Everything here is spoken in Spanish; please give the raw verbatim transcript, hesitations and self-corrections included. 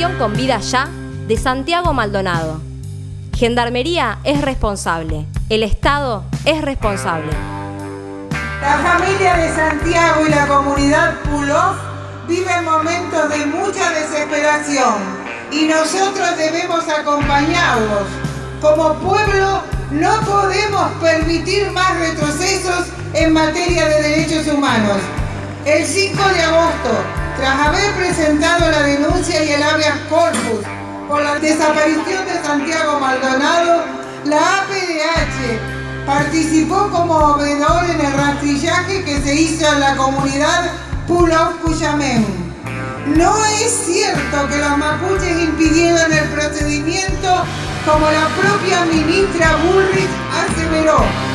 desaparición con vida ya de Santiago Maldonado. Gendarmería es responsable, el Estado es responsable. La familia de Santiago y la comunidad Pulov viven momentos de mucha desesperación y nosotros debemos acompañarlos. Como pueblo no podemos permitir más retrocesos en materia de derechos humanos. El cinco de agosto, tras haber presentado la denuncia y el habeas corpus por la desaparición de Santiago Maldonado, la A P D H participó como obedor en el rastrillaje que se hizo en la comunidad Pulov Cuyamén. No es cierto que los mapuches impidieron el procedimiento como la propia ministra Bullrich aseveró.